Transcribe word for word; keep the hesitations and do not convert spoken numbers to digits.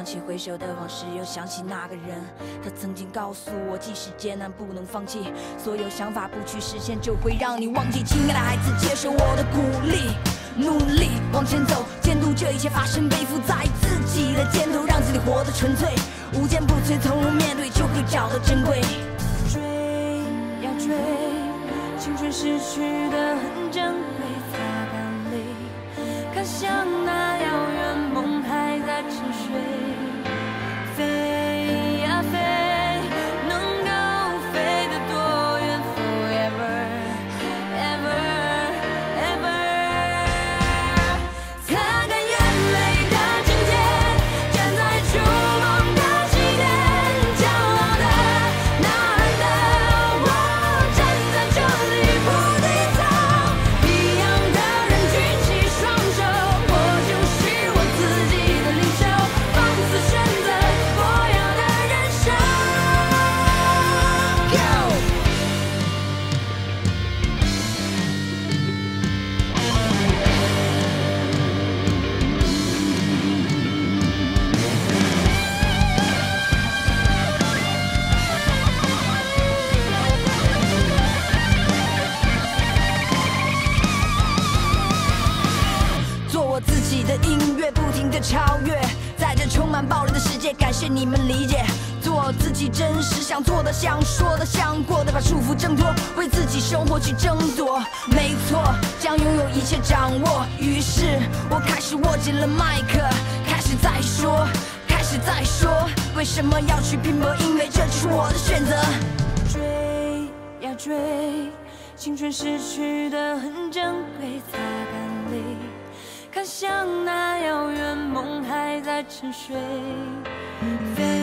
起回首的往事，又想起那个人，他曾经告诉我，即使艰难不能放弃，所有想法不去实现，就会让你忘记。亲爱的孩子，接受我的鼓励，努力往前走，监督这一切发生，背负在自己的肩头，让自己活得纯粹，无坚不摧，从容面对，就会找到珍贵。追呀追，青春逝去的很珍贵，擦干泪，看向那遥远梦还在沉睡。飞呀飞，能够飞得多远 ？Forever, ever, ever。擦干眼泪的今天，站在筑梦的起点，骄傲的、呐喊的，我站在这里不低头。一样的人举起双手，我就是我自己的领袖，放肆选择我要的人生。Go！做我自己的音乐，不停地超越，在这充满暴力的世界，感谢你们理解。做自己真实想做的、想说的、想过的，把束缚挣脱，为自己生活去争夺。没错，将拥有一切掌握。于是我开始握紧了麦克，开始再说，开始再说，为什么要去拼搏？因为这就是我的选择。追呀追，青春逝去的很珍贵，擦干泪，看向那遥远梦还在沉睡。飞